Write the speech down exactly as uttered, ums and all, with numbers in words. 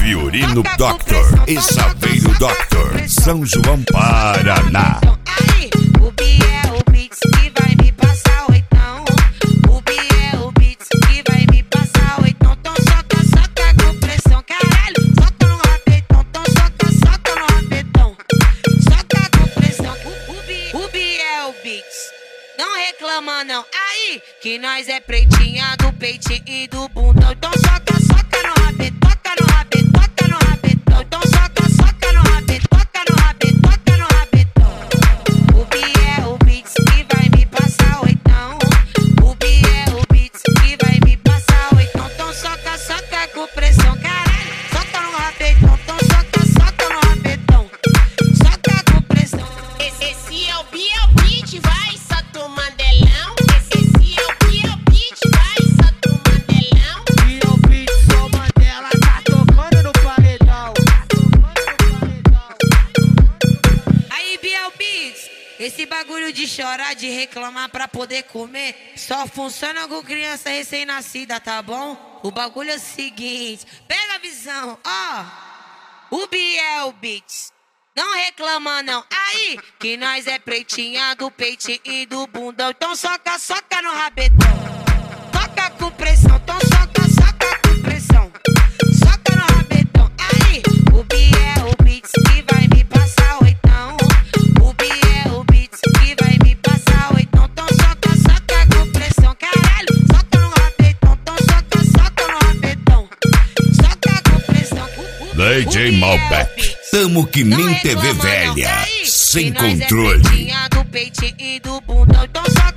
Fiorino Doctor e Saveiro Doctor, São João, Paraná. Aí, o Biel Beats que vai me passar oitão. O Biel Beats que vai me passar oitão. Então soca, soca com pressão, caralho. Soca no rabetão, então soca, soca no rabetão. Soca com pressão, o, o, Bi, o Biel Beats. Não reclama não, aí, que nós é pretinha do peitinho e do bundão. Então soca, soca no rabetão, toca no rabetão, toca no rabetão. Então soca, soca no rabetão, toca no rabetão, toca no rabetão. O Biel Beats que vai me passar oitão. O Biel Beats que vai me passar oitão. Então soca, soca com pressão, caralho. Soca no rabetão, então soca, soca no rabetão. Soca com pressão. Esse, esse é o Biel Beats, vai, Sato Mandelão. Esse, esse é o Biel Beats, vai, Sato Mandelão. Biel Beats, só Mandela, tá tocando no paredão. Aí, Biel Beats, esse bagulho de chorar, de reclamar pra poder comer, só funciona com criança recém-nascida, tá bom? O bagulho é o seguinte, pega a visão, ó. O Biel Beats, não reclama não, aí, que nós é pretinha do peitinho e do bundão. Então soca, soca no rabetão. Toca com pressão, então soca, soca com pressão. Soca no rabetão, aí, o Biel Beats que vai me passar oitão. O Biel Beats que vai me passar oitão. Então soca, soca com pressão, caralho. Soca no rabetão, então soca, soca no rabetão. Soca com pressão, o, o, D J o Biel Malbec, Beats. tamo que Não nem T V reclama não, velha, aí, sem que nós é controle. pretinha do peitinho e do bundão. Então soca,